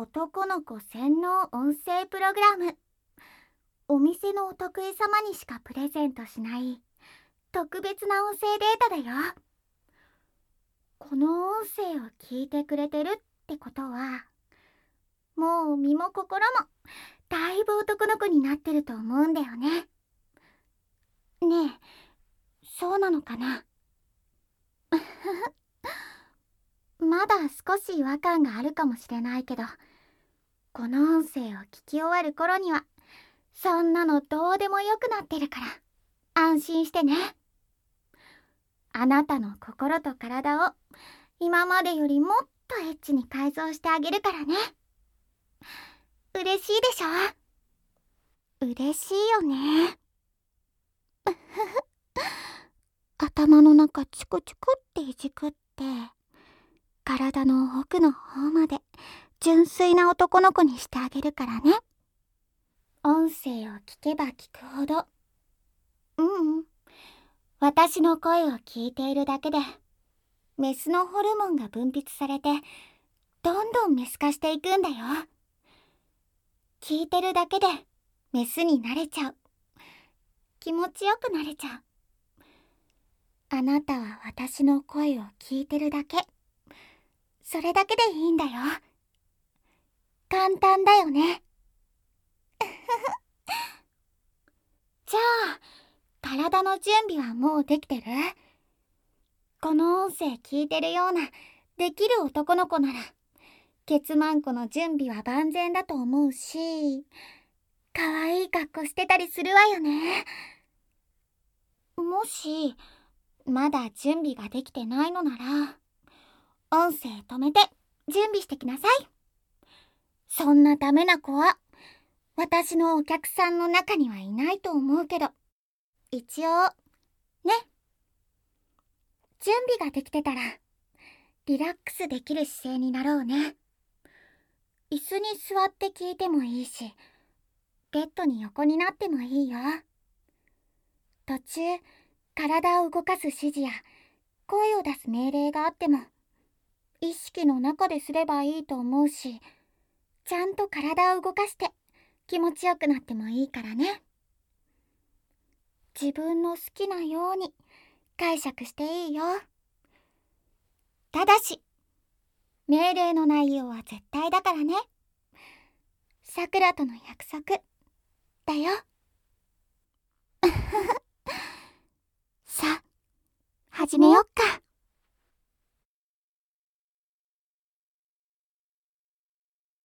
男の子洗脳音声プログラム。お店のお得意様にしかプレゼントしない特別な音声データだよ。この音声を聞いてくれてるってことは、もう身も心もだいぶ男の子になってると思うんだよね。ねえ、そうなのかな？まだ少し違和感があるかもしれないけど、この音声を聞き終わる頃にはそんなのどうでもよくなってるから安心してね。あなたの心と体を今までよりもっとエッチに改造してあげるからね。嬉しいでしょ？嬉しいよね。頭の中チクチクっていじくって、体の奥の方まで純粋な男の子にしてあげるからね。音声を聞けば聞くほど、私の声を聞いているだけでメスのホルモンが分泌されて、どんどんメス化していくんだよ。聞いてるだけでメスになれちゃう。気持ちよくなれちゃう。あなたは私の声を聞いてるだけ。それだけでいいんだよ。簡単だよね。じゃあ、体の準備はもうできてる？この音声聞いてるようなできる男の子なら、ケツマンコの準備は万全だと思うし、可愛い格好してたりするわよね。もしまだ準備ができてないのなら、音声止めて準備してきなさい。そんなダメな子は私のお客さんの中にはいないと思うけど、一応ね。準備ができてたらリラックスできる姿勢になろうね。椅子に座って聞いてもいいし、ベッドに横になってもいいよ。途中体を動かす指示や声を出す命令があっても意識の中ですればいいと思うし、ちゃんと体を動かして気持ちよくなってもいいからね。自分の好きなように解釈していいよ。ただし命令の内容は絶対だからね。さくらとの約束だよ。さあ、始めよっか。